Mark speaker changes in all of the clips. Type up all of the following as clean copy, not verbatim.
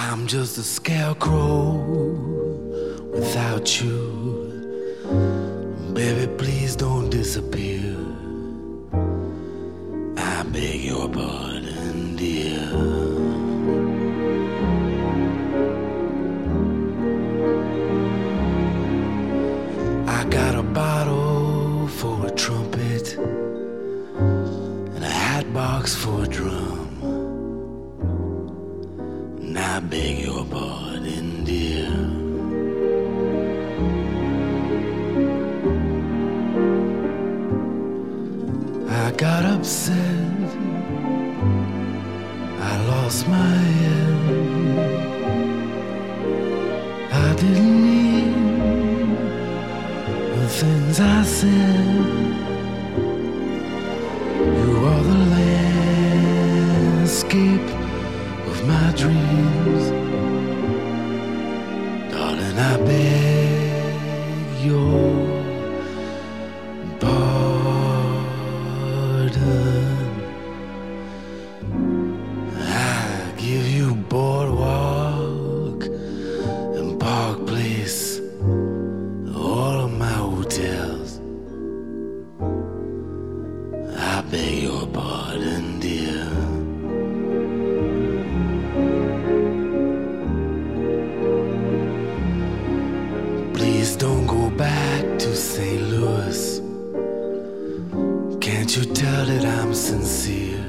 Speaker 1: I'm just a scarecrow without you. Baby, please don't disappear. I beg your pardon, dear. I got a bottle for a trumpet and a hat box for a drum. And I beg your pardon, dear. I got upset, I lost my head. I didn't mean the things I said. You are the landscape of my dreams. Darling, I beg your pardon. I give you Boardwalk and Park Place, all of my hotels. I beg your pardon, dear. Please don't go back to St. Louis. Can't you tell that I'm sincere?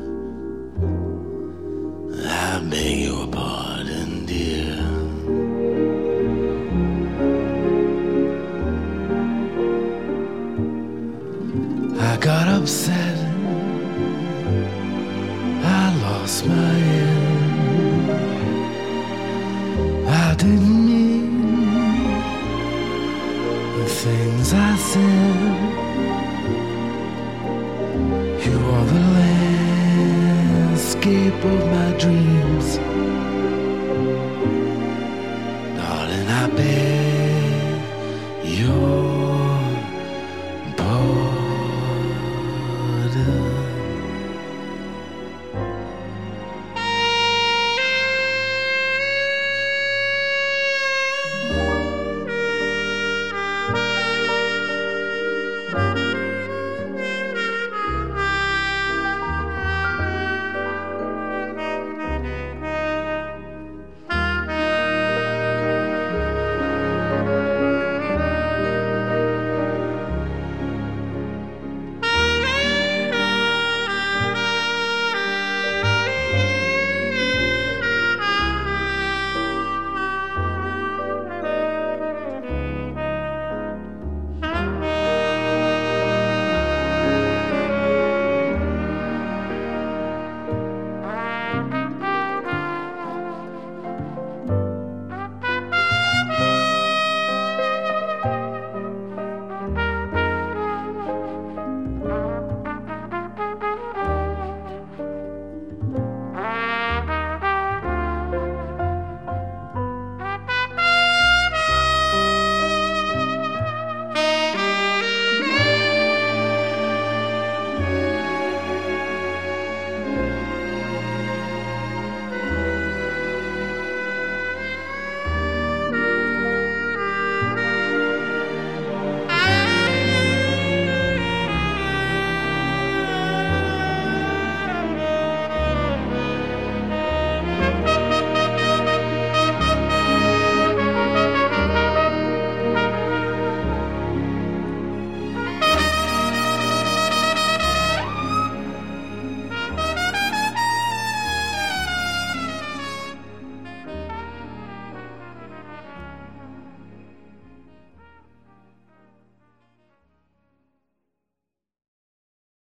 Speaker 1: I beg your pardon, dear. I got upset, I lost my head. I didn't mean the things I said. You are the landscape of my dreams. Darling, I beg